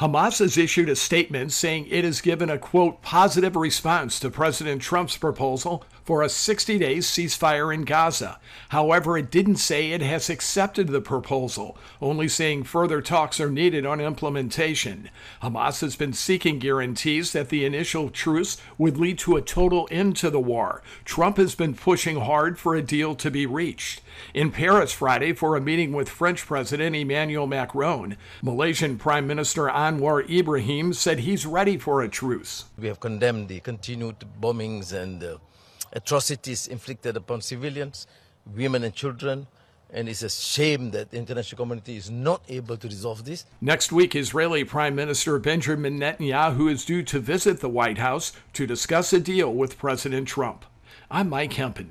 Hamas has issued a statement saying it has given a, quote, positive response to President Trump's proposal for a 60-day ceasefire in Gaza. However, it didn't say it has accepted the proposal, only saying further talks are needed on implementation. Hamas has been seeking guarantees that the initial truce would lead to a total end to the war. Trump has been pushing hard for a deal to be reached. In Paris Friday for a meeting with French President Emmanuel Macron, Malaysian Prime Minister Anwar Ibrahim said he's ready for a truce. We have condemned the continued bombings and atrocities inflicted upon civilians, women and children, and it's a shame that the international community is not able to resolve this. Next week, Israeli Prime Minister Benjamin Netanyahu is due to visit the White House to discuss a deal with President Trump. I'm Mike Hempen.